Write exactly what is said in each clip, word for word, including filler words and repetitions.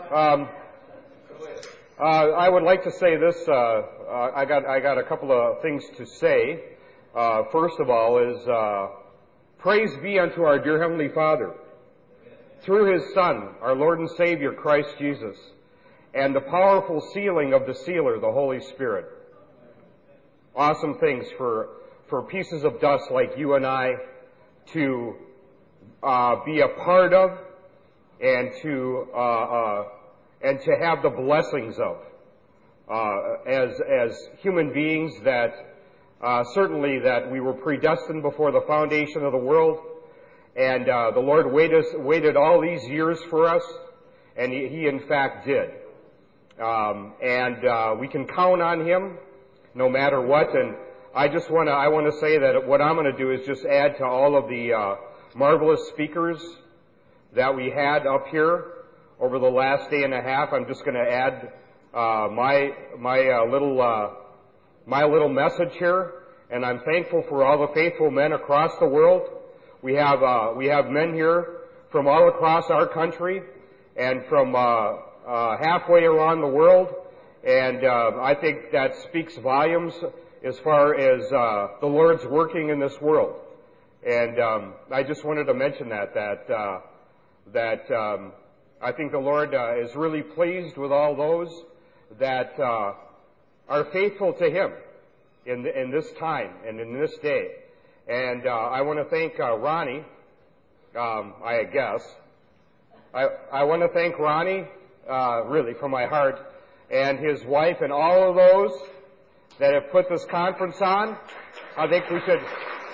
Um, uh, I would like to say this. Uh, uh, I got I got a couple of things to say. Uh, first of all, is uh, praise be unto our dear Heavenly Father through His Son, our Lord and Savior Christ Jesus, and the powerful sealing of the sealer, the Holy Spirit. Awesome things for for pieces of dust like you and I to uh, be a part of, and to uh, uh, and to have the blessings of uh, as as human beings that uh, certainly that we were predestined before the foundation of the world, and uh, the Lord waited waited all these years for us, and He, he in fact did, um, and uh, we can count on Him no matter what. And I just want to I want to say that what I'm going to do is just add to all of the uh, marvelous speakers that we had up here over the last day and a half. I'm just going to add uh, my my uh, little uh, my little message here, and I'm thankful for all the faithful men across the world. We have uh, we have men here from all across our country and from uh, uh, halfway around the world, and uh, I think that speaks volumes as far as uh, the Lord's working in this world. And um, I just wanted to mention that that. Uh, that um, I think the Lord uh, is really pleased with all those that uh, are faithful to Him in the, in this time and in this day. And uh, I want to thank uh, Ronnie, um, I guess. I, I want to thank Ronnie, uh, really, from my heart, and his wife and all of those that have put this conference on. I think we should,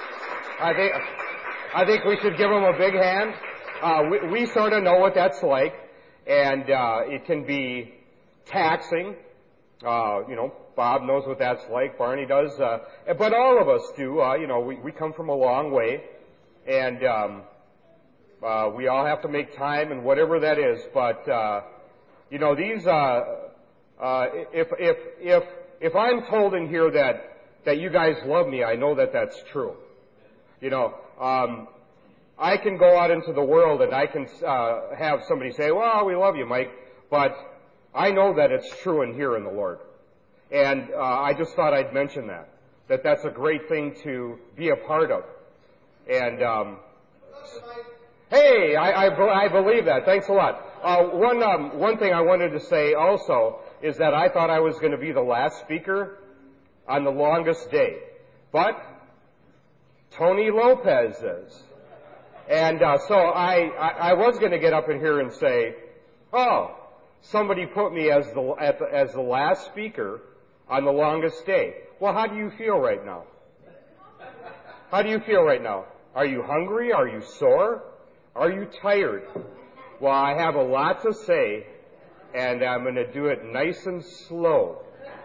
I think, I think we should give them a big hand. Uh, we, we sort of know what that's like, and uh, it can be taxing. Uh, you know, Bob knows what that's like. Barney does, uh, but all of us do. Uh, you know, we, we come from a long way, and um, uh, we all have to make time, and whatever that is. But uh, you know, these. Uh, uh, if if if if I'm told in here that that you guys love me, I know that that's true. You know. Um, I can go out into the world and I can uh, have somebody say, well, we love you, Mike, but I know that it's true in here in the Lord. And uh, I just thought I'd mention that, that that's a great thing to be a part of. And, um, hey, I, I, I believe that. Thanks a lot. Uh, one, um, one thing I wanted to say also is that I thought I was going to be the last speaker on the longest day. But Tony Lopez is. And uh, so I, I, I was going to get up in here and say, oh, somebody put me as the, at the as the last speaker on the longest day. Well, how do you feel right now? How do you feel right now? Are you hungry? Are you sore? Are you tired? Well, I have a lot to say, and I'm going to do it nice and slow.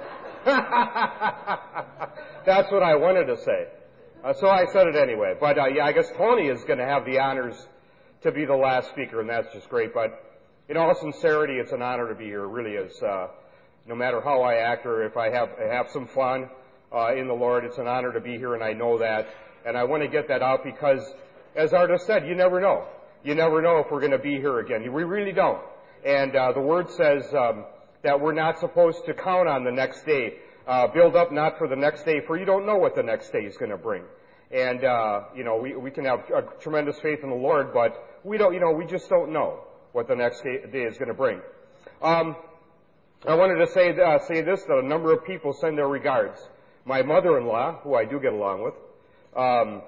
That's what I wanted to say. Uh, so I said it anyway. But, uh, yeah, I guess Tony is going to have the honors to be the last speaker, and that's just great. But in all sincerity, it's an honor to be here. It really is. Uh, no matter how I act or if I have have some fun uh, in the Lord, it's an honor to be here, and I know that. And I want to get that out because, as Artis said, you never know. You never know if we're going to be here again. We really don't. And uh, the Word says um, that we're not supposed to count on the next day. Uh, build up not for the next day, for you don't know what the next day is going to bring. And, uh, you know, we, we can have a tremendous faith in the Lord, but we don't, you know, we just don't know what the next day, day is going to bring. Um, I wanted to say, uh, say this, that a number of people send their regards. My mother-in-law, who I do get along with, um,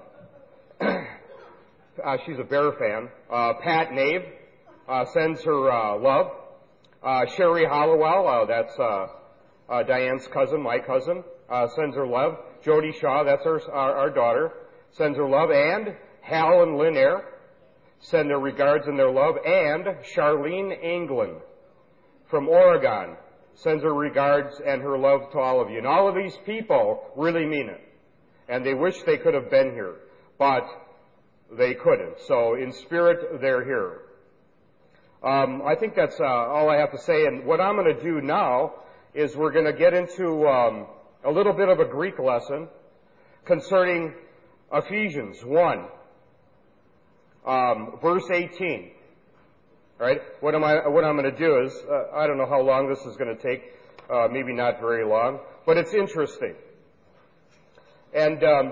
uh, she's a Bear fan. Uh, Pat Nave, uh, sends her, uh, love. Uh, Sherry Hollowell, uh, that's, uh, Uh, Diane's cousin, my cousin, uh, sends her love. Jody Shaw, that's our, our, our daughter, sends her love. And Hal and Lynn Eyre send their regards and their love. And Charlene England from Oregon sends her regards and her love to all of you. And all of these people really mean it. And they wish they could have been here, but they couldn't. So in spirit, they're here. Um, I think that's uh, all I have to say. And what I'm going to do now is we're going to get into um, a little bit of a Greek lesson concerning Ephesians one, um, verse eighteen. All right? What am I, what I'm going to do is, uh, I don't know how long this is going to take, uh, maybe not very long, but it's interesting. And, um,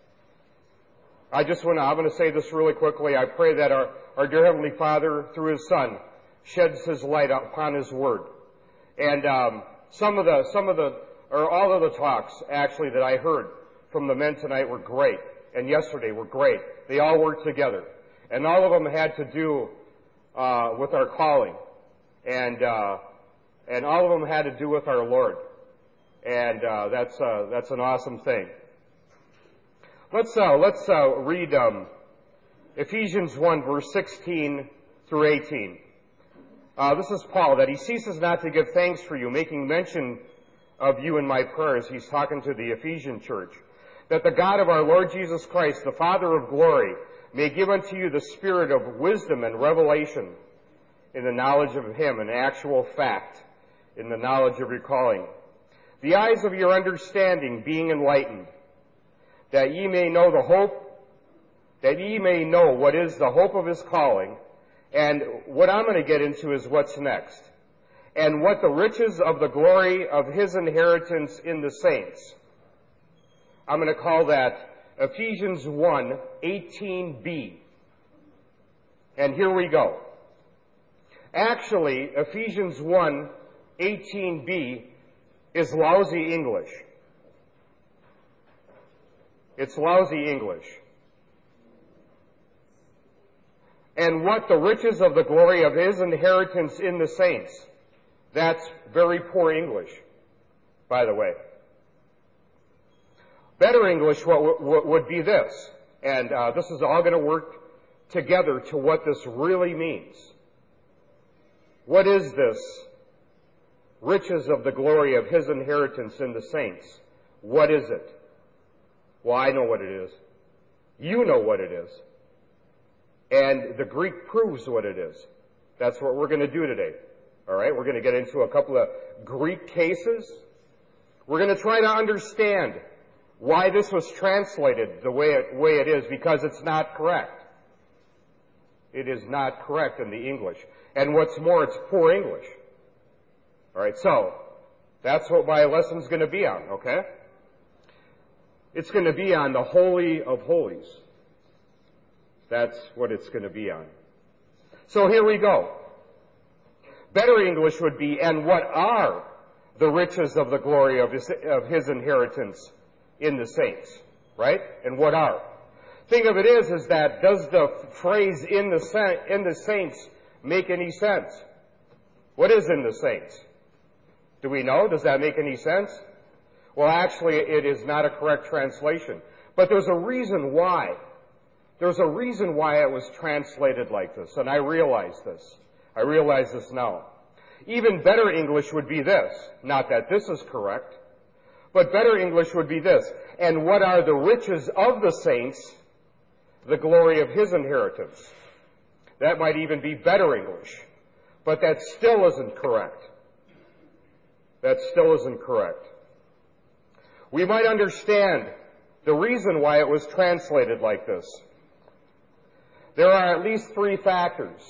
I just want to, I'm going to say this really quickly. I pray that our, our dear Heavenly Father, through His Son, sheds His light upon His Word. And, um, some of the, some of the, or all of the talks, actually, that I heard from the men tonight were great. And yesterday were great. They all worked together. And all of them had to do, uh, with our calling. And, uh, and all of them had to do with our Lord. And, uh, that's, uh, that's an awesome thing. Let's uh, let's uh, read um, Ephesians one, verse sixteen through eighteen. Uh, this is Paul, that he ceases not to give thanks for you, making mention of you in my prayers. He's talking to the Ephesian church. That the God of our Lord Jesus Christ, the Father of glory, may give unto you the spirit of wisdom and revelation in the knowledge of Him, an actual fact, in the knowledge of your calling. The eyes of your understanding being enlightened, that ye may know the hope, that ye may know what is the hope of His calling, and what I'm going to get into is what's next, and what the riches of the glory of His inheritance in the saints. I'm going to call that Ephesians one, eighteen b. And here we go. Actually, Ephesians one, eighteen b is lousy English. It's lousy English. And what the riches of the glory of His inheritance in the saints. That's very poor English, by the way. Better English what, what would be this. And uh, this is all going to work together to what this really means. What is this riches of the glory of His inheritance in the saints? What is it? Well, I know what it is. You know what it is. And the Greek proves what it is. That's what we're going to do today. All right? We're going to get into a couple of Greek cases. We're going to try to understand why this was translated the way it, way it is, because it's not correct. It is not correct in the English. And what's more, it's poor English. All right? So, that's what my lesson's going to be on, okay? It's going to be on the Holy of Holies. That's what it's going to be on. So here we go. Better English would be, and what are the riches of the glory of His, of his inheritance in the saints? Right? And what are? Thing of it is, is that does the phrase in the, in the saints make any sense? What is in the saints? Do we know? Does that make any sense? Well, actually, it is not a correct translation. But there's a reason why. There's a reason why it was translated like this, and I realize this. I realize this now. Even better English would be this. Not that this is correct, but better English would be this. And what are the riches of the saints, the glory of His inheritance? That might even be better English, but that still isn't correct. That still isn't correct. We might understand the reason why it was translated like this. There are at least three factors.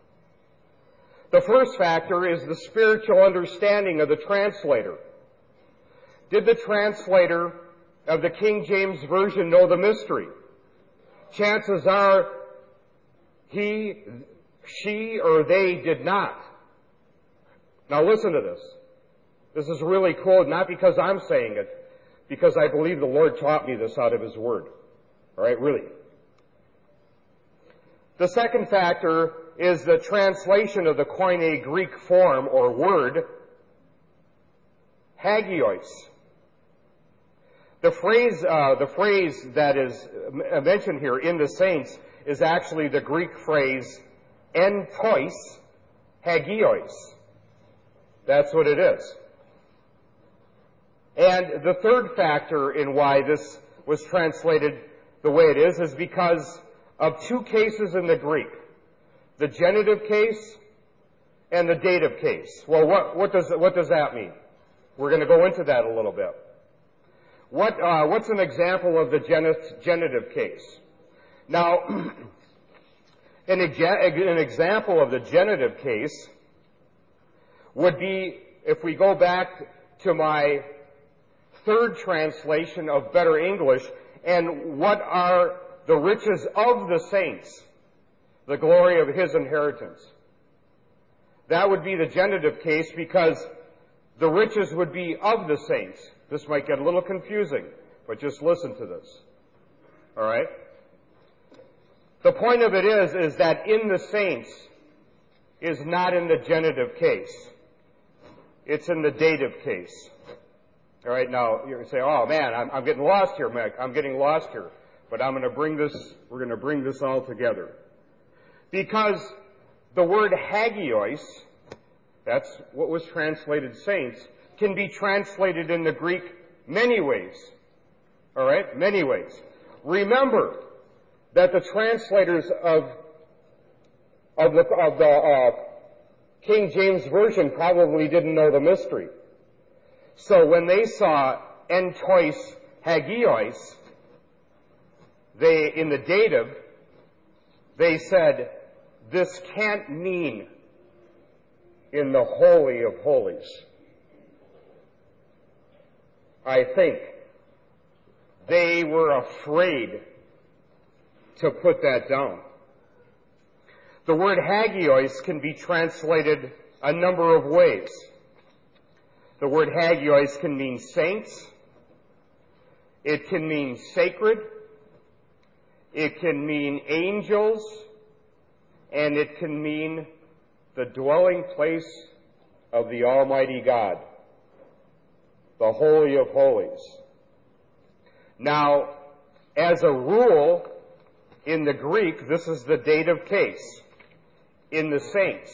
The first factor is the spiritual understanding of the translator. Did the translator of the King James Version know the mystery? Chances are he, she, or they did not. Now listen to this. This is really cool, not because I'm saying it, because I believe the Lord taught me this out of His Word. All right, really. The second factor is the translation of the Koine Greek form or word, hagios. The phrase, uh, the phrase that is mentioned here, in the saints, is actually the Greek phrase en tois hagios. That's what it is. And the third factor in why this was translated the way it is is because of two cases in the Greek. The genitive case and the dative case. Well, what, what does, what does that mean? We're going to go into that a little bit. What, uh, what's an example of the genitive case? Now, An, an example of the genitive case would be if we go back to my third translation of Better English, and what are the riches of the saints, the glory of his inheritance. That would be the genitive case because the riches would be of the saints. This might get a little confusing, but just listen to this. All right? The point of it is, is that in the saints is not in the genitive case. It's in the dative case. All right, now you say, oh man, I'm, I'm getting lost here, Mike. I'm getting lost here. But I'm going to bring this, we're going to bring this all together. Because the word hagios, that's what was translated saints, can be translated in the Greek many ways. All right, many ways. Remember that the translators of, of the, of the uh, King James Version probably didn't know the mystery. So when they saw entois hagios, they, in the dative, they said, this can't mean in the Holy of Holies. I think they were afraid to put that down. The word hagios can be translated a number of ways. The word hagios can mean saints. It can mean sacred. It can mean angels. And it can mean the dwelling place of the Almighty God, the Holy of Holies. Now, as a rule, in the Greek, this is the dative case. In the saints.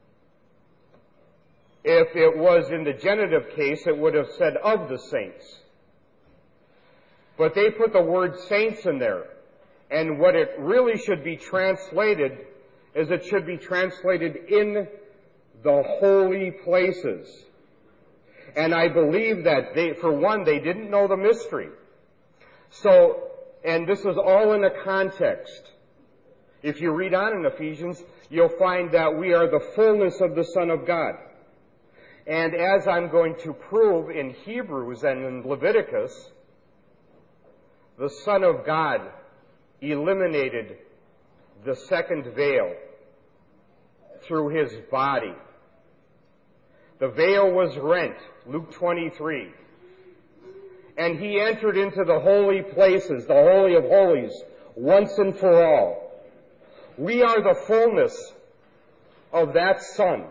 If it was in the genitive case, it would have said of the saints. But they put the word saints in there. And what it really should be translated is it should be translated in the holy places. And I believe that they, for one, they didn't know the mystery. So, and this is all in a context. If you read on in Ephesians, you'll find that we are the fullness of the Son of God. And as I'm going to prove in Hebrews and in Leviticus, the Son of God eliminated the second veil through his body. The veil was rent, Luke twenty-three. And he entered into the holy places, the Holy of Holies, once and for all. We are the fullness of that Son.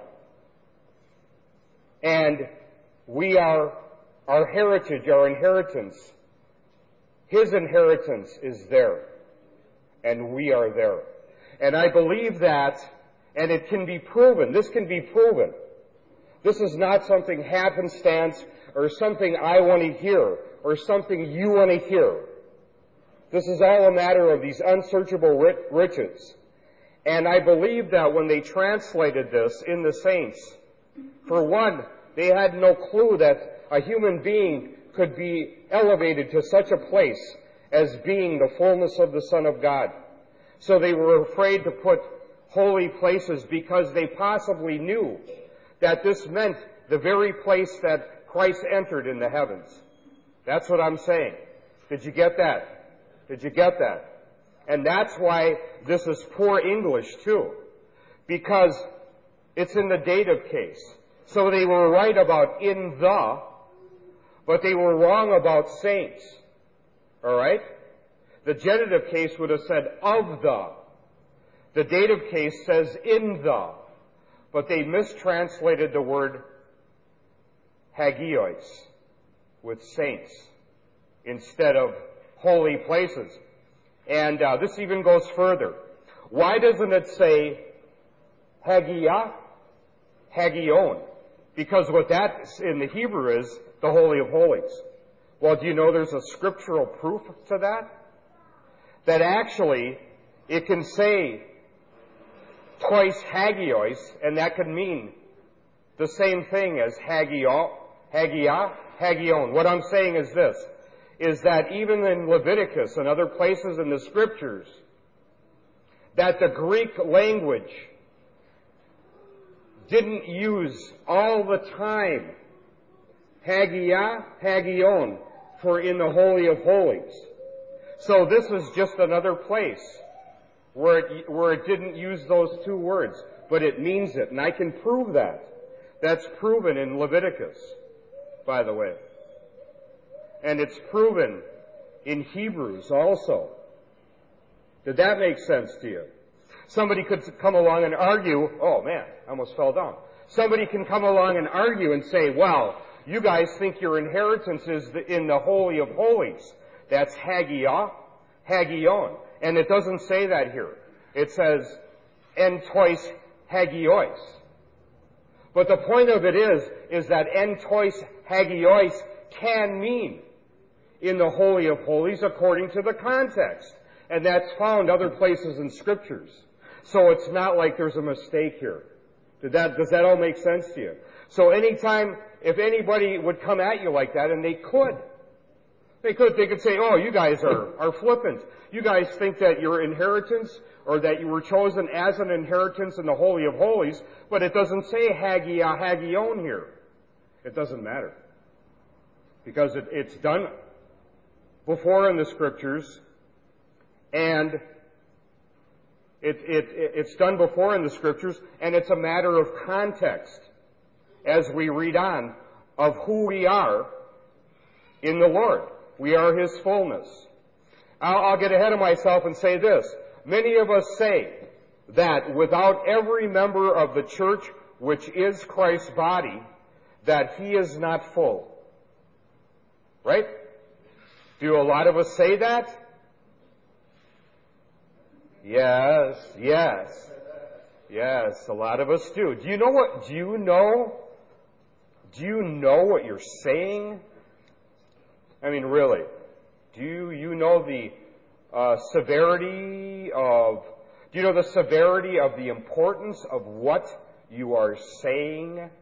And we are, our heritage, our inheritance, his inheritance is there. And we are there. And I believe that, and it can be proven, this can be proven. This is not something happenstance or something I want to hear or something you want to hear. This is all a matter of these unsearchable riches. And I believe that when they translated this in the saints, for one, they had no clue that a human being could be elevated to such a place as being the fullness of the Son of God. So they were afraid to put holy places because they possibly knew that this meant the very place that Christ entered in the heavens. That's what I'm saying. Did you get that? Did you get that? And that's why this is poor English too, because it's in the dative case. So they were right about in the, but they were wrong about saints. All right? The genitive case would have said of the. The dative case says in the, but they mistranslated the word hagios with saints instead of holy places. And uh, this even goes further. Why doesn't it say hagia, hagion? Because what that in the Hebrew is the Holy of Holies. Well, do you know there's a scriptural proof to that? That actually it can say twice hagios, and that could mean the same thing as hagio, hagia, hagion. What I'm saying is this, is that even in Leviticus and other places in the scriptures, that the Greek language didn't use all the time hagia, hagion, for in the Holy of Holies. So this is just another place where it, where it didn't use those two words, but it means it. And I can prove that. That's proven in Leviticus, by the way. And it's proven in Hebrews also. Did that make sense to you? Somebody could come along and argue, oh man, I almost fell down. Somebody can come along and argue and say, well, you guys think your inheritance is in the Holy of Holies. That's hagia, hagion. And it doesn't say that here. It says, en tois hagiois. But the point of it is, is that en tois hagiois can mean in the Holy of Holies according to the context. And that's found other places in Scriptures. So it's not like there's a mistake here. Did that, does that all make sense to you? So anytime, if anybody would come at you like that, and they could, they could, they could say, oh, you guys are, are flippant. You guys think that your inheritance, or that you were chosen as an inheritance in the Holy of Holies, but it doesn't say hagia, hagion here. It doesn't matter. Because it, it's done before in the Scriptures, and it, it, it's done before in the Scriptures, and it's a matter of context as we read on of who we are in the Lord. We are His fullness. I'll, I'll get ahead of myself and say this. Many of us say that without every member of the church, which is Christ's body, that He is not full. Right? Do a lot of us say that? Yes, yes, yes, a lot of us do. Do you know what, do you know, do you know what you're saying? I mean, really, do you, you know the uh, severity of, do you know the severity of the importance of what you are saying?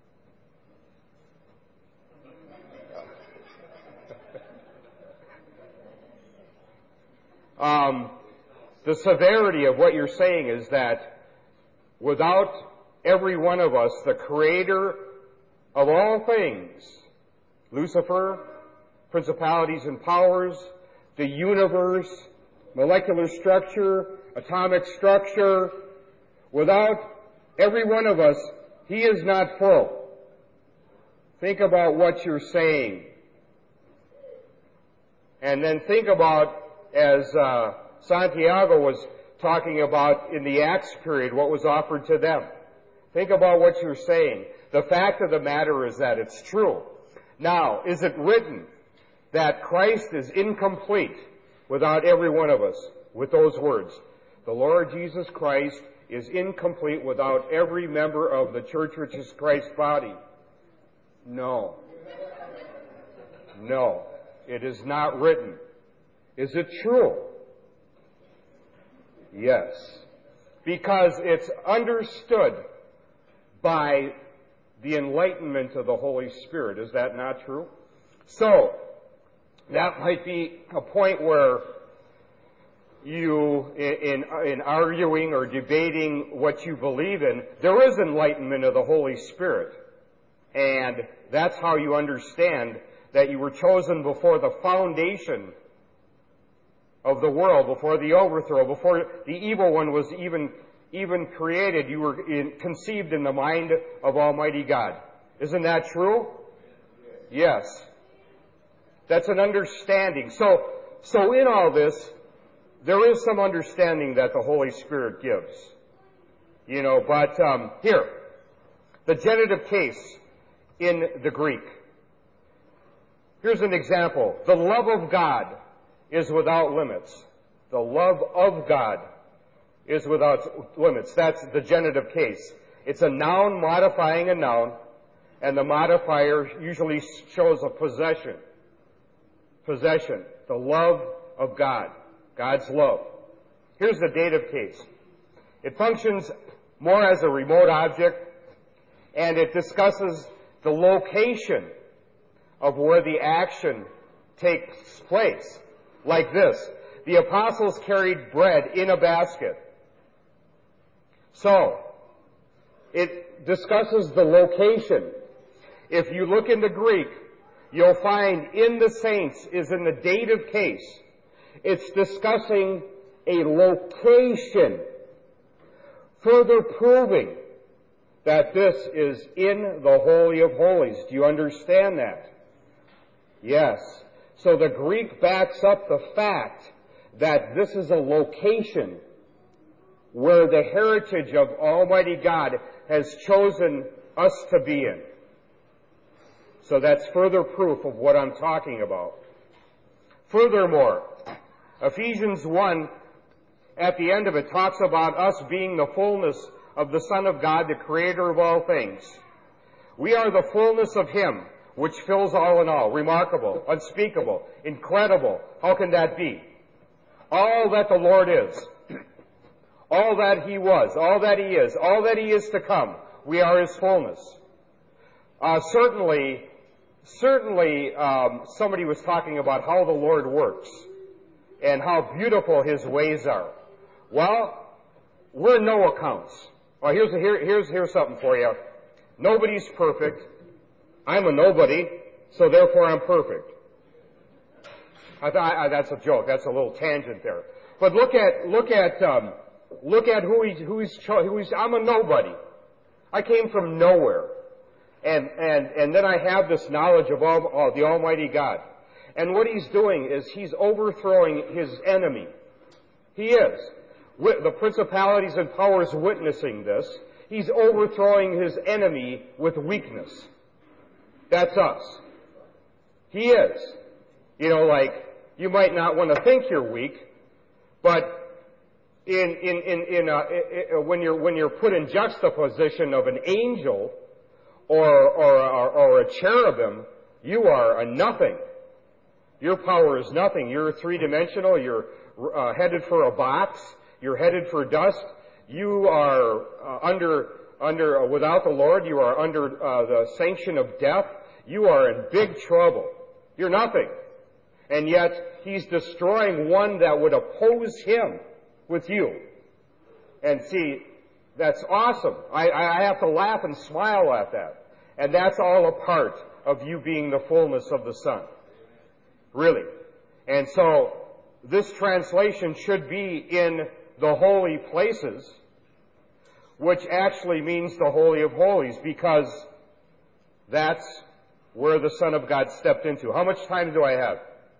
um... The severity of what you're saying is that without every one of us, the Creator of all things, Lucifer, principalities and powers, the universe, molecular structure, atomic structure, without every one of us, He is not full. Think about what you're saying. And then think about, as uh, Santiago was talking about in the Acts period, what was offered to them. Think about what you're saying. The fact of the matter is that it's true. Now, is it written that Christ is incomplete without every one of us? With those words, the Lord Jesus Christ is incomplete without every member of the church which is Christ's body. No. No. It is not written. Is it true? Yes, because it's understood by the enlightenment of the Holy Spirit. Is that not true? So, that might be a point where you, in, in arguing or debating what you believe in, there is enlightenment of the Holy Spirit. And that's how you understand that you were chosen before the foundation of the world, before the overthrow, before the evil one was even even created. You were in, conceived in the mind of Almighty God. Isn't that true? Yes. That's an understanding. So, so in all this, there is some understanding that the Holy Spirit gives. You know, but um, here, the genitive case in the Greek. Here's an example. The love of God is without limits. The love of God is without limits. That's the genitive case. It's a noun modifying a noun, and the modifier usually shows a possession. Possession. The love of God. God's love. Here's the dative case. It functions more as a remote object, and it discusses the location of where the action takes place. Like this. The apostles carried bread in a basket. So, it discusses the location. If you look in the Greek, you'll find in the saints is in the dative case. It's discussing a location, further proving that this is in the Holy of Holies. Do you understand that? Yes. So the Greek backs up the fact that this is a location where the heritage of Almighty God has chosen us to be in. So that's further proof of what I'm talking about. Furthermore, Ephesians one, at the end of it, talks about us being the fullness of the Son of God, the Creator of all things. We are the fullness of Him, which fills all in all. Remarkable, unspeakable, incredible. How can that be? All that the Lord is, all that He was, all that He is, all that He is to come, we are His fullness. Uh, certainly, certainly, um, somebody was talking about how the Lord works and how beautiful His ways are. Well, we're no accounts. Well, here's, here, here's, here's something for you. Nobody's perfect. I'm a nobody, so therefore I'm perfect. I th- I, that's a joke. That's a little tangent there. But look at, look at, um, look at who he's, who he's, cho- who he's, I'm a nobody. I came from nowhere. And, and, and then I have this knowledge of all, all, the Almighty God. And what He's doing is He's overthrowing His enemy. He is. The principalities and powers witnessing this. He's overthrowing His enemy with weakness. That's us. He is. You know, like, you might not want to think you're weak, but in, in, in, in, uh, in when you're, when you're put in juxtaposition of an angel or, or, or, or a cherubim, you are a nothing. Your power is nothing. You're three-dimensional. You're uh, headed for a box. You're headed for dust. You are uh, under, under, uh, without the Lord, you are under uh, the sanction of death. You are in big trouble. You're nothing. And yet, He's destroying one that would oppose Him with you. And see, that's awesome. I, I have to laugh and smile at that. And that's all a part of you being the fullness of the Son. Really. And so, this translation should be in the holy places, which actually means the Holy of Holies, because that's where the Son of God stepped into. How much time do I have?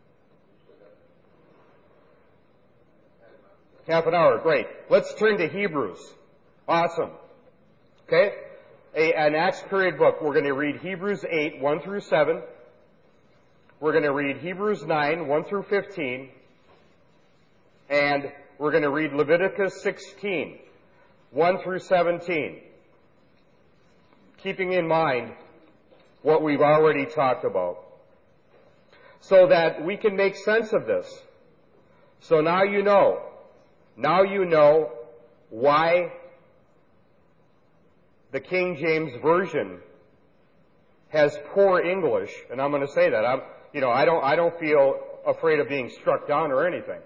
Half an hour, great. Let's turn to Hebrews. Awesome. Okay? A, an Acts period book. We're going to read Hebrews eight, one through seven. We're going to read Hebrews nine, one through fifteen. And we're going to read Leviticus sixteen, one through seventeen. Keeping in mind what we've already talked about. So that we can make sense of this. So now you know. Now you know why the King James Version has poor English, and I'm going to say that. I'm, you know, I don't, I don't feel afraid of being struck down or anything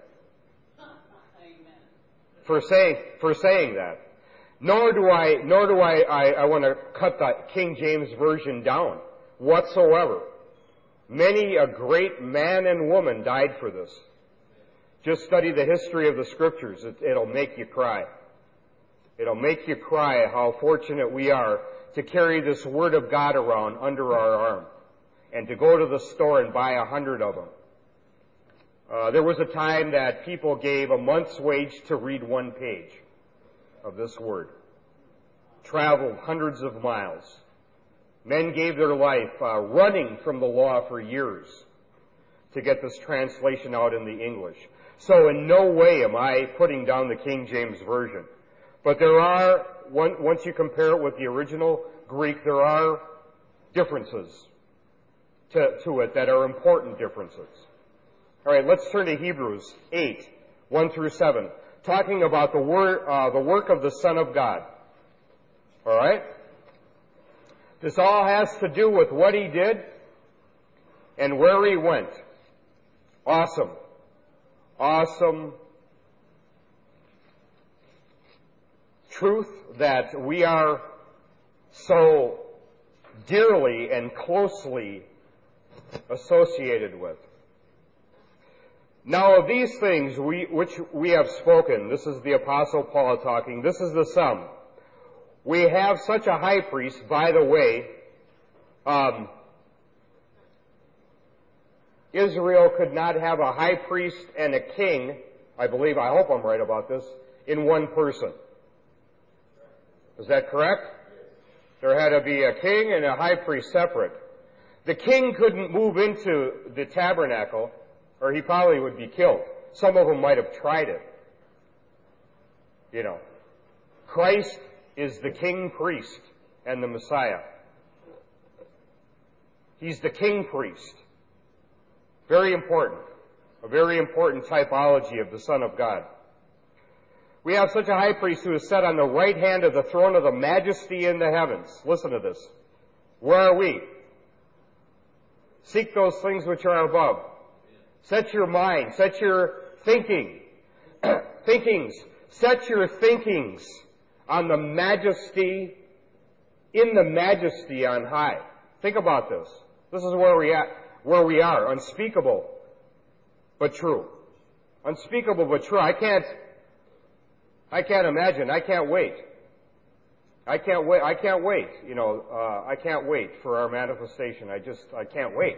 for saying for saying that. Nor do I, nor do I, I, I want to cut the King James Version down whatsoever. Many a great man and woman died for this. Just study the history of the Scriptures. It, it'll make you cry. It'll make you cry how fortunate we are to carry this Word of God around under our arm and to go to the store and buy a hundred of them. Uh, there was a time that people gave a month's wage to read one page of this Word. Traveled hundreds of miles. Men gave their life uh, running from the law for years to get this translation out in the English. So in no way am I putting down the King James Version. But there are, once you compare it with the original Greek, there are differences to, to it that are important differences. All right, let's turn to Hebrews eight, one through seven, talking about the, wor- uh, the work of the Son of God. All right? This all has to do with what He did and where He went. Awesome. Awesome truth that we are so dearly and closely associated with. Now of these things we, which we have spoken, this is the Apostle Paul talking, this is the sum. We have such a high priest, by the way, um, Israel could not have a high priest and a king, I believe, I hope I'm right about this, in one person. Is that correct? There had to be a king and a high priest separate. The king couldn't move into the tabernacle, or he probably would be killed. Some of them might have tried it. You know. Christ is the king priest and the Messiah. He's the king priest. Very important. A very important typology of the Son of God. We have such a high priest who is set on the right hand of the throne of the majesty in the heavens. Listen to this. Where are we? Seek those things which are above. Set your mind, set your thinking, thinkings, set your thinkings on the majesty, in the majesty on high. Think about this. This is where we at, where we are. Unspeakable, but true. Unspeakable, but true. I can't, I can't imagine. I can't wait. I can't wait. I can't wait. You know, uh, I can't wait for our manifestation. I just, I can't wait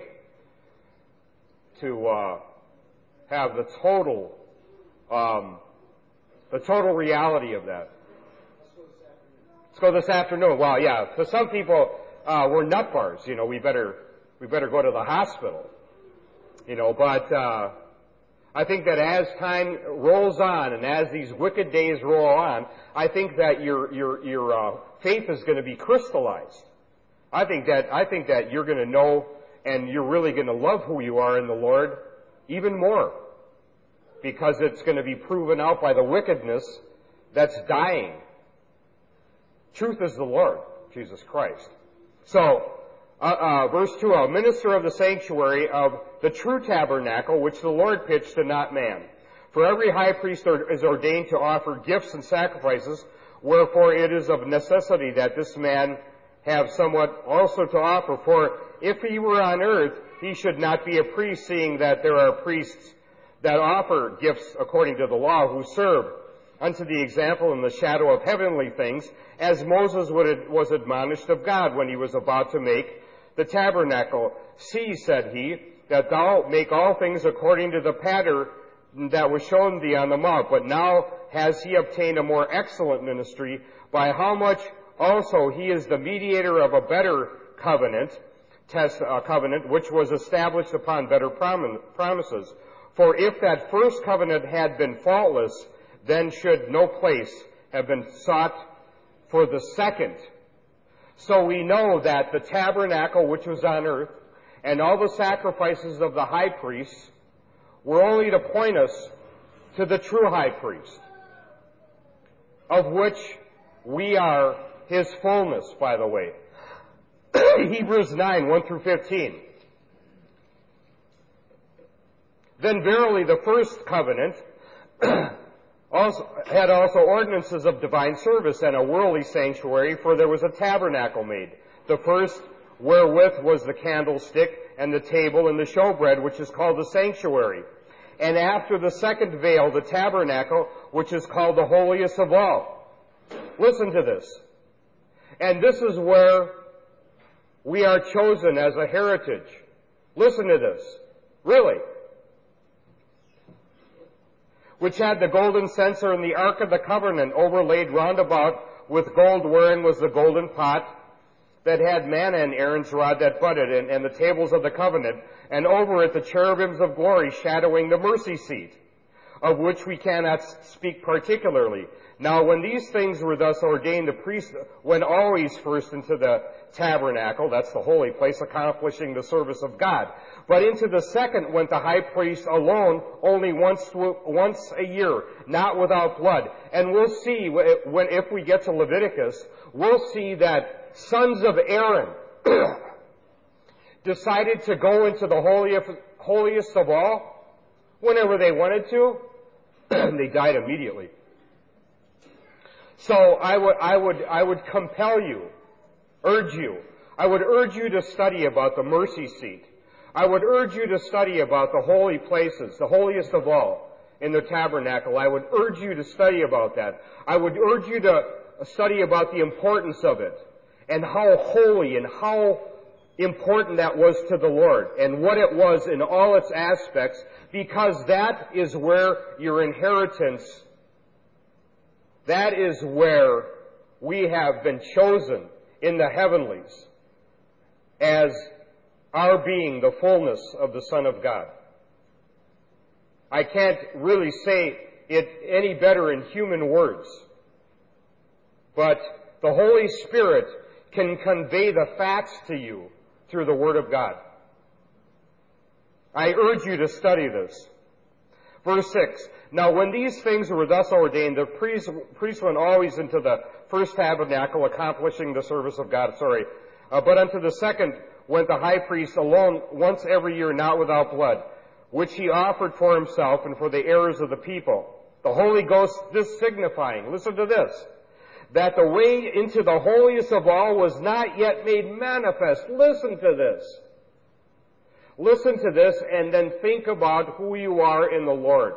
to uh, have the total, um, the total reality of that. Let's go this afternoon. Well, yeah. For some people, uh, we're nut bars. You know, we better, we better go to the hospital. You know, but uh, I think that as time rolls on and as these wicked days roll on, I think that your your your uh, faith is going to be crystallized. I think that I think that you're going to know and you're really going to love who you are in the Lord even more, because it's going to be proven out by the wickedness that's dying. Truth is the Lord, Jesus Christ. So, uh, uh, verse two, a minister of the sanctuary of the true tabernacle, which the Lord pitched and not man. For every high priest is ordained to offer gifts and sacrifices, wherefore it is of necessity that this man have somewhat also to offer. For if he were on earth, he should not be a priest, seeing that there are priests that offer gifts according to the law, who serve unto the example in the shadow of heavenly things, as Moses was admonished of God when he was about to make the tabernacle. See, said he, that thou make all things according to the pattern that was shown thee on the mount. But now has he obtained a more excellent ministry, by how much also he is the mediator of a better covenant, test, uh, covenant, which was established upon better prom- promises. For if that first covenant had been faultless, then should no place have been sought for the second. So we know that the tabernacle which was on earth and all the sacrifices of the high priests were only to point us to the true high priest, of which we are his fullness, by the way. Hebrews nine, one through fifteen. Then verily the first covenant also had also ordinances of divine service and a worldly sanctuary, for there was a tabernacle made. The first wherewith was the candlestick and the table and the showbread, which is called the sanctuary. And after the second veil, the tabernacle, which is called the holiest of all. Listen to this. And this is where we are chosen as a heritage. Listen to this. Really. Which had the golden censer and the ark of the covenant overlaid round about with gold, wherein was the golden pot that had manna and Aaron's rod that budded, and, and the tables of the covenant, and over it the cherubims of glory shadowing the mercy seat, of which we cannot speak particularly. Now when these things were thus ordained, the priest went always first into the tabernacle, that's the holy place, accomplishing the service of God. But into the second went the high priest alone, only once once a year, not without blood. And we'll see, when if we get to Leviticus, we'll see that sons of Aaron decided to go into the holiest, holiest of all whenever they wanted to. They died immediately. So I would, I would, I would compel you, urge you, I would urge you to study about the mercy seat. I would urge you to study about the holy places, the holiest of all, in the tabernacle. I would urge you to study about that. I would urge you to study about the importance of it, and how holy and how important that was to the Lord, and what it was in all its aspects, because that is where your inheritance, that is where we have been chosen in the heavenlies as our being the fullness of the Son of God. I can't really say it any better in human words, but the Holy Spirit can convey the facts to you through the Word of God. I urge you to study this. Verse six, now when these things were thus ordained, the priest, priest went always into the first tabernacle, accomplishing the service of God, sorry. Uh, but unto the second went the high priest alone once every year, not without blood, which he offered for himself and for the errors of the people. The Holy Ghost, this signifying, listen to this, that the way into the holiest of all was not yet made manifest. Listen to this. Listen to this and then think about who you are in the Lord.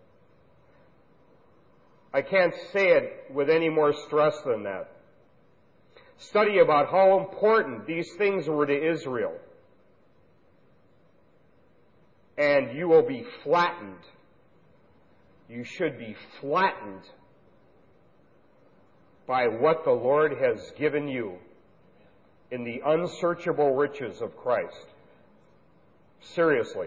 I can't say it with any more stress than that. Study about how important these things were to Israel. And you will be flattened. You should be flattened by what the Lord has given you in the unsearchable riches of Christ. Seriously.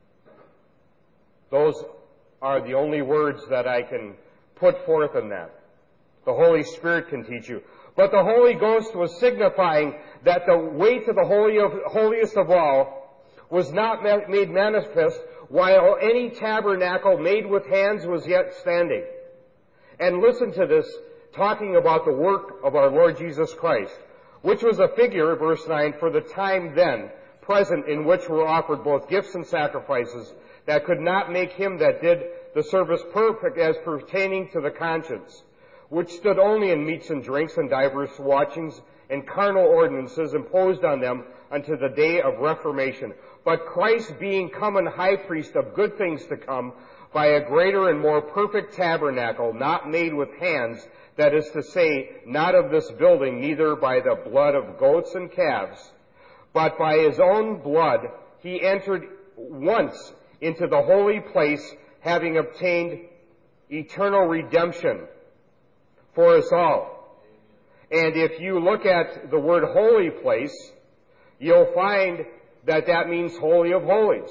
Those are the only words that I can put forth in that. The Holy Spirit can teach you. But the Holy Ghost was signifying that the way to the holy of, holiest of all was not made manifest while any tabernacle made with hands was yet standing. And listen to this, talking about the work of our Lord Jesus Christ, which was a figure, verse nine, for the time then present in which were offered both gifts and sacrifices that could not make him that did the service perfect as pertaining to the conscience, which stood only in meats and drinks and divers watchings and carnal ordinances imposed on them unto the day of reformation. But Christ being come an high priest of good things to come, by a greater and more perfect tabernacle, not made with hands, that is to say, not of this building, neither by the blood of goats and calves, but by his own blood he entered once into the holy place, having obtained eternal redemption for us all. And if you look at the word holy place, you'll find that that means holy of holies.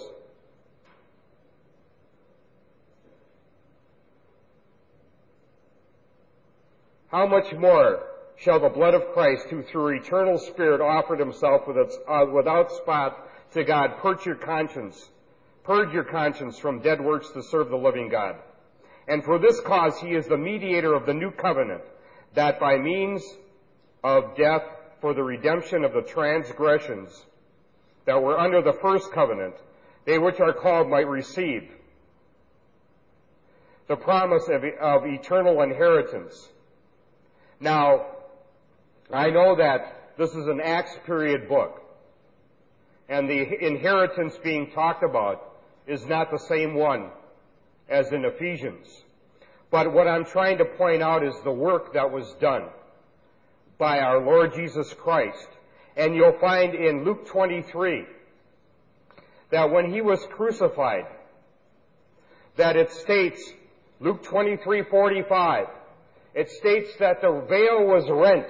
How much more shall the blood of Christ, who through eternal Spirit offered himself with its, uh, without spot to God, purge your conscience, purge your conscience from dead works to serve the living God. And for this cause he is the mediator of the new covenant, that by means of death for the redemption of the transgressions that were under the first covenant, they which are called might receive the promise of, of eternal inheritance. Now, I know that this is an Acts period book, and the inheritance being talked about is not the same one as in Ephesians. But what I'm trying to point out is the work that was done by our Lord Jesus Christ. And you'll find in Luke twenty-three that when he was crucified, that it states, Luke twenty-three forty-five, it states that the veil was rent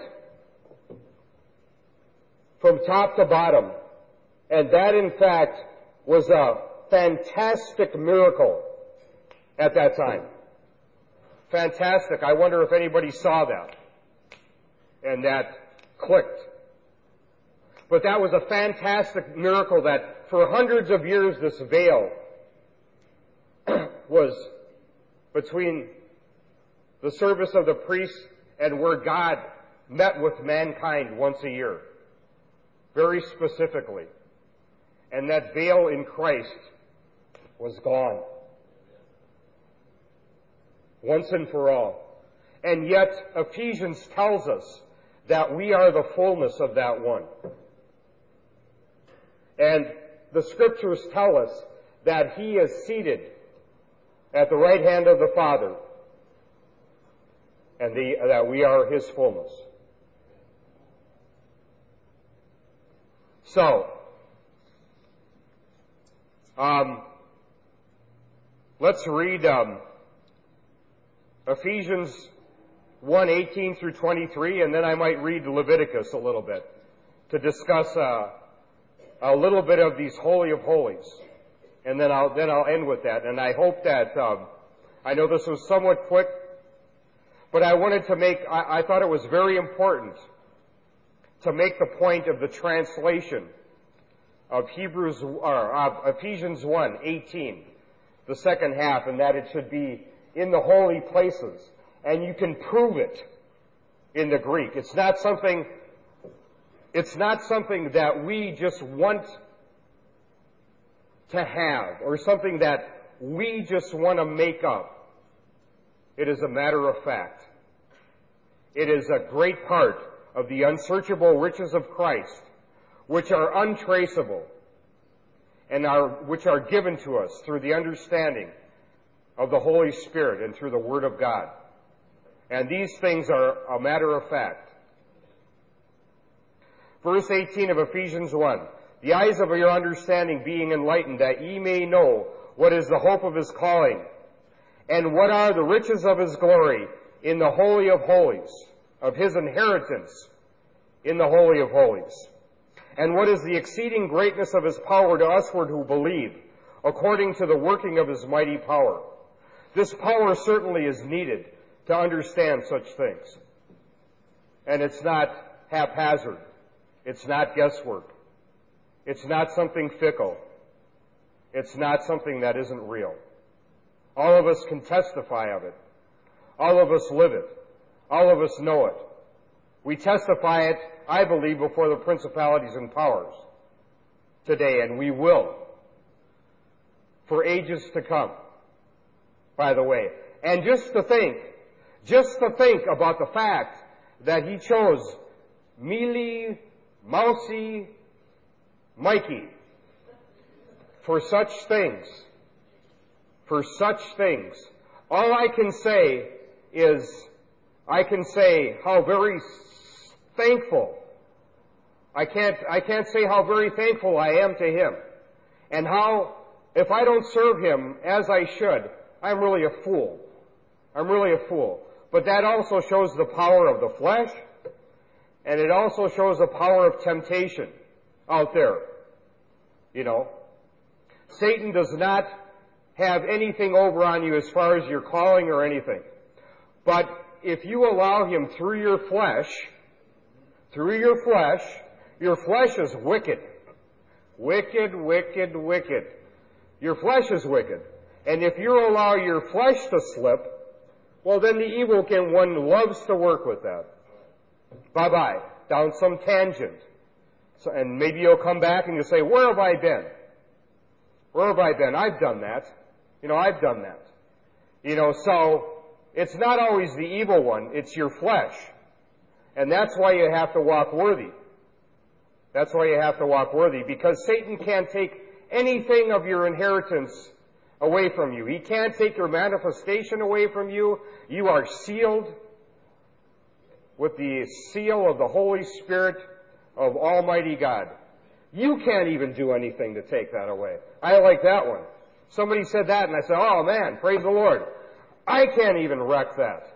from top to bottom. And that, in fact, was a fantastic miracle at that time. Fantastic. I wonder if anybody saw that. And that clicked. But that was a fantastic miracle that for hundreds of years this veil was between the service of the priests and where God met with mankind once a year. Very specifically. And that veil in Christ was gone. Once and for all. And yet Ephesians tells us that we are the fullness of that one. And the Scriptures tell us that He is seated at the right hand of the Father, and the, that we are His fullness. So, um, let's read um, Ephesians one, eighteen through twenty-three, and then I might read Leviticus a little bit to discuss uh, a little bit of these Holy of Holies. And then I'll, then I'll end with that. And I hope that, um, I know this was somewhat quick, but I wanted to make, I, I thought it was very important to make the point of the translation of Hebrews, or uh, Ephesians one, eighteen, the second half, and that it should be in the holy places. And you can prove it in the Greek. It's not something, it's not something that we just want to have, or something that we just want to make up. It is a matter of fact. It is a great part of the unsearchable riches of Christ, which are untraceable and are, which are given to us through the understanding of the Holy Spirit and through the Word of God. And these things are a matter of fact. Verse eighteen of Ephesians one, the eyes of your understanding being enlightened, that ye may know what is the hope of His calling, and what are the riches of His glory in the Holy of Holies, of His inheritance in the Holy of Holies, and what is the exceeding greatness of His power to usward who believe, according to the working of His mighty power. This power certainly is needed to understand such things. And it's not haphazard. It's not guesswork. It's not something fickle. It's not something that isn't real. All of us can testify of it. All of us live it. All of us know it. We testify it, I believe, before the principalities and powers today, and we will for ages to come, by the way. And just to think, just to think about the fact that He chose Mealy, Mousy, Mikey for such things, for such things. All I can say is, I can say how very thankful, I can't, I can't say how very thankful I am to Him, and how, if I don't serve Him as I should, I'm really a fool. I'm really a fool. But that also shows the power of the flesh, and it also shows the power of temptation out there. You know, Satan does not have anything over on you as far as your calling or anything. But if you allow him through your flesh, through your flesh, your flesh is wicked. Wicked, wicked, wicked. Your flesh is wicked. And if you allow your flesh to slip, well, then the evil one loves to work with that. Bye-bye. Down some tangent. So, and maybe you'll come back and you'll say, where have I been? Where have I been? I've done that. You know, I've done that. You know, so it's not always the evil one. It's your flesh. And that's why you have to walk worthy. That's why you have to walk worthy. Because Satan can't take anything of your inheritance away from you. He can't take your manifestation away from you. You are sealed with the seal of the Holy Spirit of Almighty God. You can't even do anything to take that away. I like that one. Somebody said that and I said, oh man, praise the Lord. I can't even wreck that.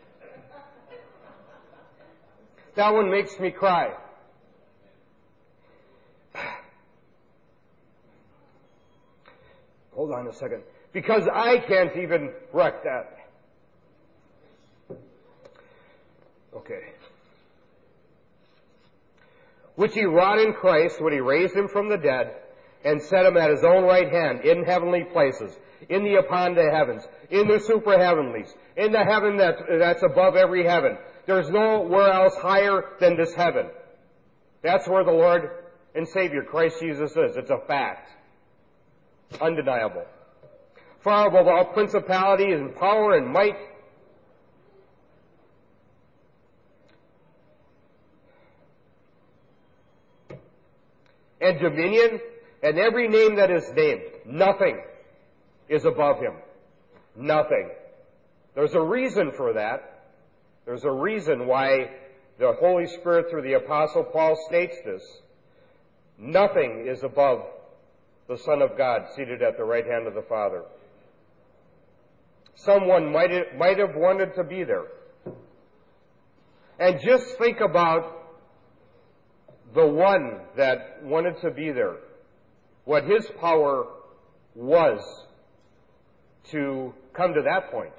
That one makes me cry. Hold on a second. Because I can't even wreck that. Okay. Which He wrought in Christ when He raised Him from the dead and set Him at His own right hand in heavenly places, in the upon the heavens, in the superheavenlies, in the heaven that, that's above every heaven. There's nowhere else higher than this heaven. That's where the Lord and Savior Christ Jesus is. It's a fact. Undeniable. Far above all principality and power and might and dominion and every name that is named. Nothing is above him. Nothing. There's a reason for that. There's a reason why the Holy Spirit through the Apostle Paul states this. Nothing is above the Son of God seated at the right hand of the Father. Someone might have, might have wanted to be there. And just think about the one that wanted to be there, what his power was to come to that point.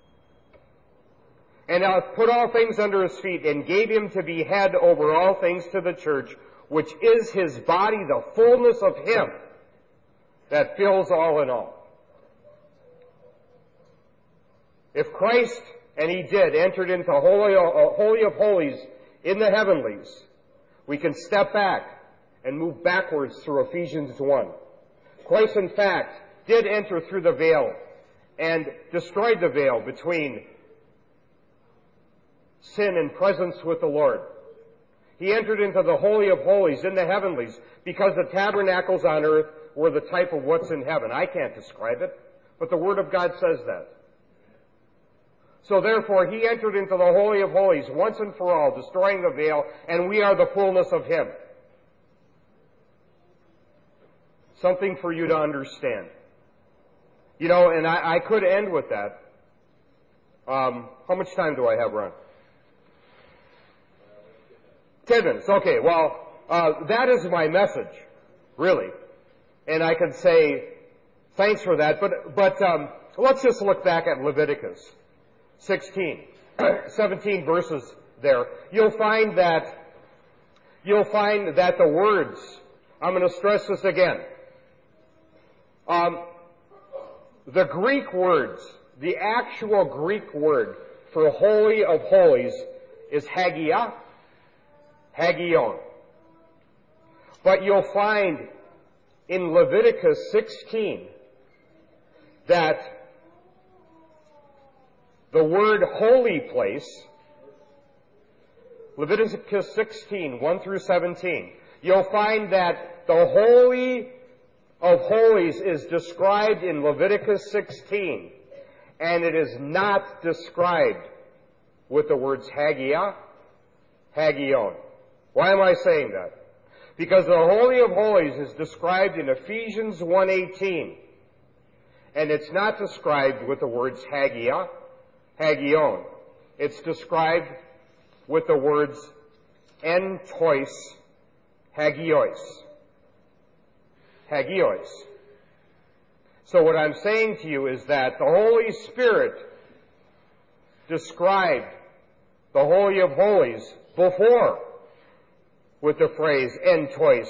And uh, put all things under his feet and gave him to be head over all things to the church, which is his body, the fullness of him that fills all in all. If Christ, and he did, entered into Holy, uh, Holy of Holies in the heavenlies, we can step back and move backwards through Ephesians one. Christ, in fact, did enter through the veil and destroyed the veil between sin and presence with the Lord. He entered into the Holy of Holies in the heavenlies because the tabernacles on earth were the type of what's in heaven. I can't describe it, but the Word of God says that. So therefore, he entered into the Holy of Holies once and for all, destroying the veil, and we are the fullness of him. Something for you to understand. You know, and I, I could end with that. Um, how much time do I have, Ron? Ten minutes. Okay, well, uh, that is my message, really. And I could say thanks for that, but, but um, let's just look back at Leviticus sixteen, seventeen verses there. You'll find that, you'll find that the words, I'm going to stress this again. Um, the Greek words, the actual Greek word for Holy of Holies is Hagia, Hagion. But you'll find in Leviticus sixteen that the word holy place, Leviticus sixteen, one through seventeen, you'll find that the Holy of Holies is described in Leviticus sixteen, and it is not described with the words Hagia, Hagion. Why am I saying that? Because the Holy of Holies is described in Ephesians one eighteen, and it's not described with the words Hagia, Hagion. It's described with the words en tois, hagios. Hagios. So what I'm saying to you is that the Holy Spirit described the Holy of Holies before with the phrase en tois,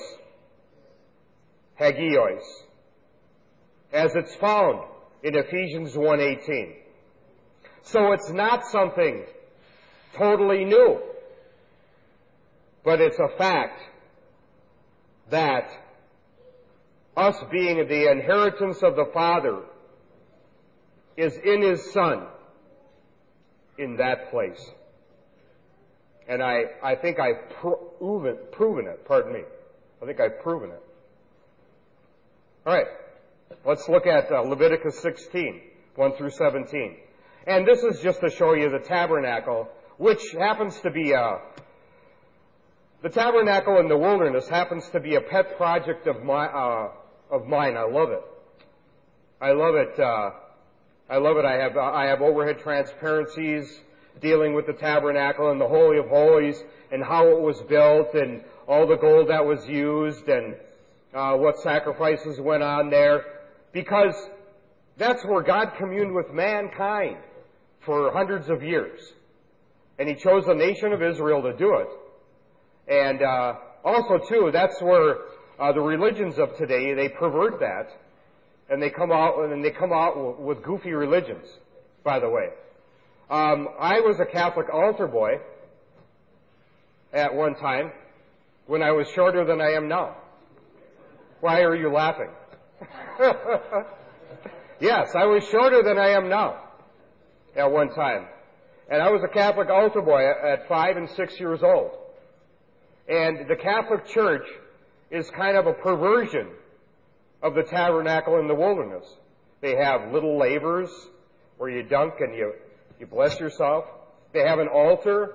hagios, as it's found in Ephesians one eighteen. So it's not something totally new, but it's a fact that us being the inheritance of the Father is in His Son in that place. And I, I think I've proven, proven it, pardon me. I think I've proven it. All right, let's look at uh, Leviticus sixteen, one through seventeen. And this is just to show you the tabernacle, which happens to be a, the tabernacle in the wilderness happens to be a pet project of my, uh, of mine. I love it. I love it. Uh, I love it. I have, I have overhead transparencies dealing with the tabernacle and the Holy of Holies and how it was built and all the gold that was used and uh, what sacrifices went on there, because that's where God communed with mankind for hundreds of years. And He chose the nation of Israel to do it. And uh, also, too, that's where uh, the religions of today, they pervert that, and they come out and they come out with goofy religions, by the way. Um, I was a Catholic altar boy at one time when I was shorter than I am now. Why are you laughing? Yes, I was shorter than I am now at one time. And I was a Catholic altar boy at five and six years old. And the Catholic Church is kind of a perversion of the tabernacle in the wilderness. They have little lavers where you dunk and you, you bless yourself. They have an altar.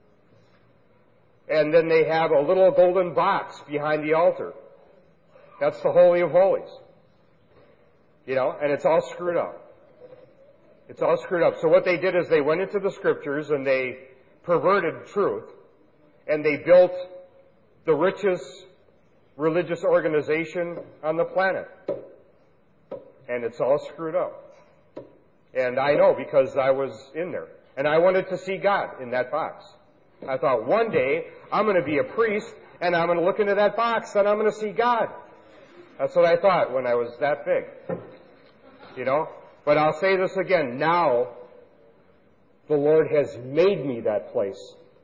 And then they have a little golden box behind the altar. That's the Holy of Holies. You know, and it's all screwed up. It's all screwed up. So what they did is they went into the Scriptures and they perverted truth. And they built the richest religious organization on the planet. And it's all screwed up. And I know because I was in there. And I wanted to see God in that box. I thought one day I'm going to be a priest and I'm going to look into that box and I'm going to see God. That's what I thought when I was that big. You know? But I'll say this again. Now, the Lord has made me that place.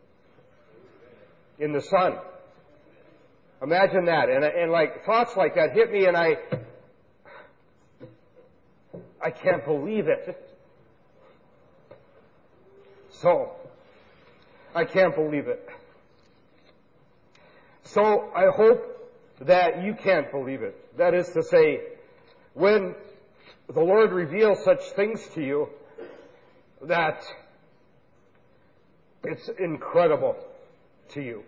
In the sun. Imagine that. And, and like, thoughts like that hit me and I, I can't believe it. So, I can't believe it. So, I hope that you can't believe it. That is to say, when the Lord reveals such things to you, that it's incredible to you.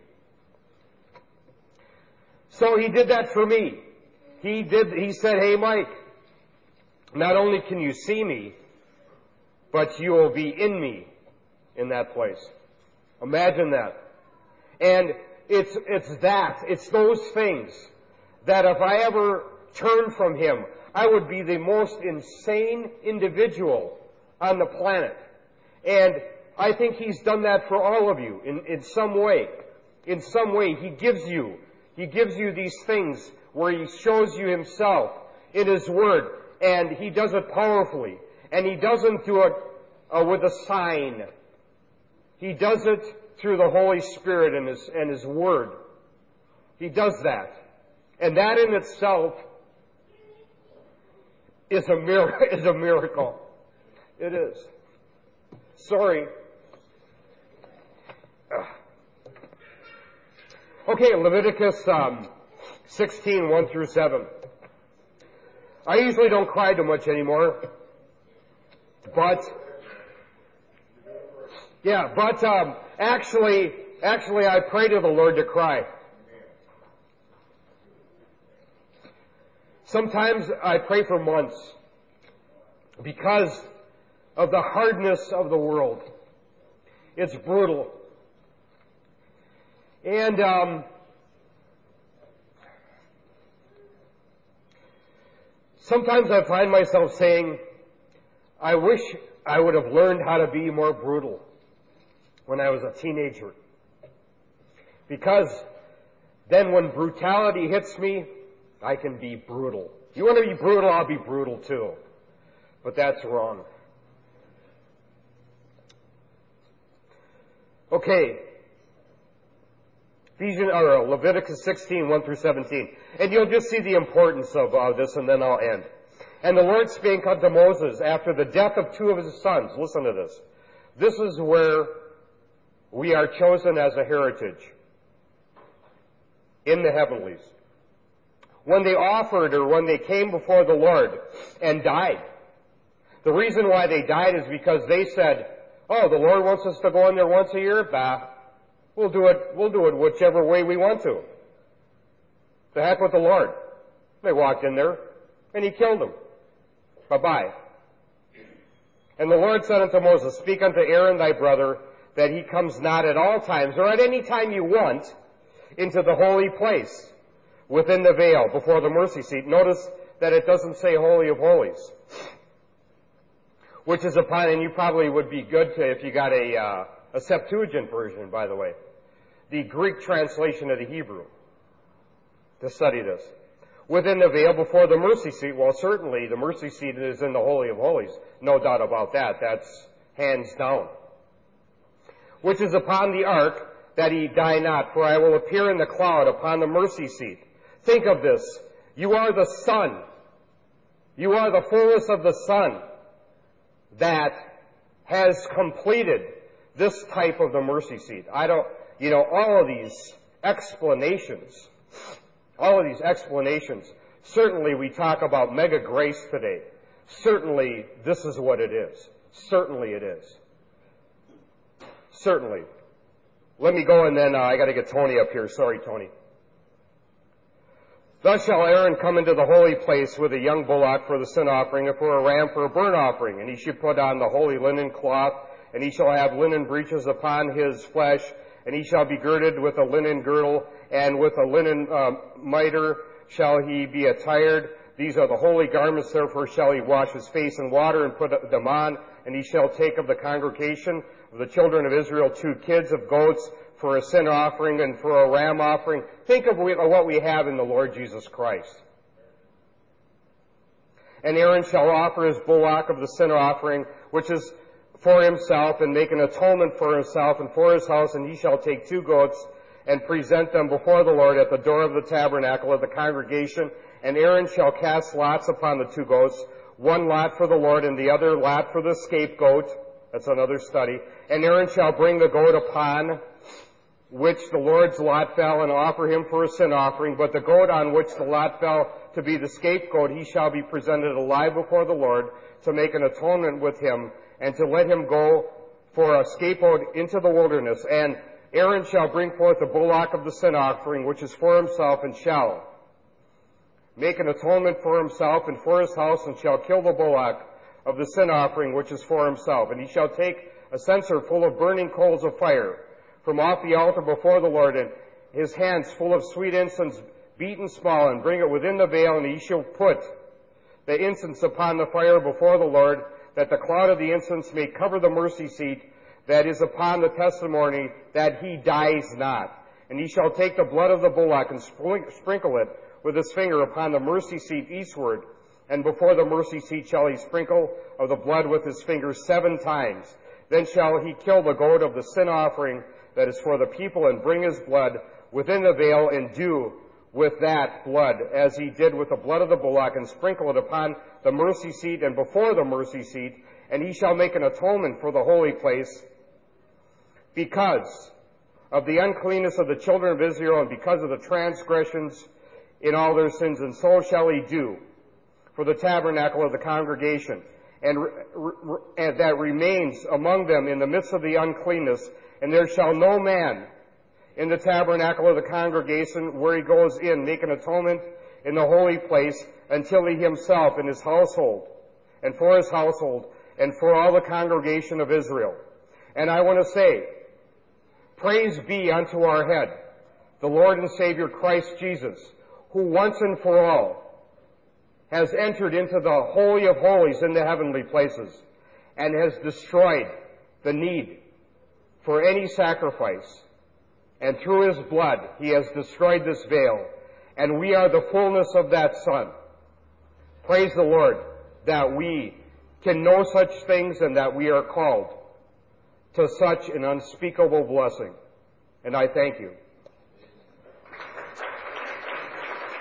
So he did that for me. He did, he said, hey Mike, not only can you see me, but you will be in me in that place. Imagine that. And it's, it's that, it's those things that if I ever turned from him, I would be the most insane individual on the planet. And I think he's done that for all of you in, in some way. In some way, he gives you, he gives you these things where he shows you himself in his word. And he does it powerfully. And he doesn't do it uh, with a sign. He does it through the Holy Spirit and his, and his word. He does that. And that in itself is a miracle. Is a miracle. It is. Sorry. Okay, Leviticus um, sixteen, one through seven. I usually don't cry too much anymore. But, yeah, but um, actually, actually I pray to the Lord to cry. Sometimes I pray for months because of the hardness of the world. It's brutal. And um, sometimes I find myself saying, I wish I would have learned how to be more brutal when I was a teenager. Because then when brutality hits me, I can be brutal. You want to be brutal, I'll be brutal too. But that's wrong. Okay. Ephesians, or Leviticus sixteen, one through seventeen. And you'll just see the importance of uh, this, and then I'll end. And the Lord spake unto Moses after the death of two of his sons. Listen to this. This is where we are chosen as a heritage. In the heavenlies. When they offered, or when they came before the Lord and died. The reason why they died is because they said, oh, the Lord wants us to go in there once a year? Bah. We'll do it, we'll do it whichever way we want to. The heck with the Lord. They walked in there, and he killed them. Bye-bye. And the Lord said unto Moses, speak unto Aaron thy brother, that he comes not at all times, or at any time you want, into the holy place, within the veil, before the mercy seat. Notice that it doesn't say Holy of Holies. Which is upon, and you probably would be good to, if you got a, uh, a Septuagint version, by the way. The Greek translation of the Hebrew. To study this. Within the veil, before the mercy seat. Well, certainly the mercy seat is in the Holy of Holies. No doubt about that. That's hands down. Which is upon the ark, that he die not, for I will appear in the cloud upon the mercy seat. Think of this. You are the Son. You are the fullness of the Son that has completed this type of the mercy seat. I don't, you know, all of these explanations all of these explanations. Certainly we talk about mega grace today. Certainly this is what it is. Certainly it is. Certainly. Let me go and then uh, I got to get Tony up here. Sorry, Tony. Thus shall Aaron come into the holy place with a young bullock for the sin offering, and for a ram for a burnt offering. And he shall put on the holy linen cloth, and he shall have linen breeches upon his flesh, and he shall be girded with a linen girdle, and with a linen um, mitre shall he be attired. These are the holy garments, therefore shall he wash his face in water and put them on, and he shall take of the congregation of the children of Israel two kids of goats for a sin offering and for a ram offering. Think of what we have in the Lord Jesus Christ. And Aaron shall offer his bullock of the sin offering, which is for himself, and make an atonement for himself and for his house, and he shall take two goats and present them before the Lord at the door of the tabernacle of the congregation. And Aaron shall cast lots upon the two goats, one lot for the Lord and the other lot for the scapegoat. That's another study. And Aaron shall bring the goat upon which the Lord's lot fell, and offer him for a sin offering. But the goat on which the lot fell to be the scapegoat, he shall be presented alive before the Lord to make an atonement with him, and to let him go for a scapegoat into the wilderness. And Aaron shall bring forth the bullock of the sin offering, which is for himself, and shall make an atonement for himself and for his house, and shall kill the bullock of the sin offering, which is for himself. And he shall take a censer full of burning coals of fire from off the altar before the Lord, and his hands full of sweet incense beaten small, and bring it within the veil, and he shall put the incense upon the fire before the Lord, that the cloud of the incense may cover the mercy seat that is upon the testimony, that he dies not. And he shall take the blood of the bullock and sprinkle it with his finger upon the mercy seat eastward, and before the mercy seat shall he sprinkle of the blood with his finger seven times. Then shall he kill the goat of the sin offering that is for the people, and bring his blood within the veil, and do with that blood as he did with the blood of the bullock, and sprinkle it upon the mercy seat and before the mercy seat. And he shall make an atonement for the holy place because of the uncleanness of the children of Israel, and because of the transgressions in all their sins. And so shall he do for the tabernacle of the congregation, and, and that remains among them in the midst of the uncleanness. And there shall no man in the tabernacle of the congregation where he goes in make an atonement in the holy place until he himself and his household, and for his household, and for all the congregation of Israel. And I want to say, praise be unto our head, the Lord and Savior Christ Jesus, who once and for all has entered into the Holy of Holies in the heavenly places, and has destroyed the need for any sacrifice. And through his blood, he has destroyed this veil, and we are the fullness of that Son. Praise the Lord that we can know such things, and that we are called to such an unspeakable blessing. And I thank you.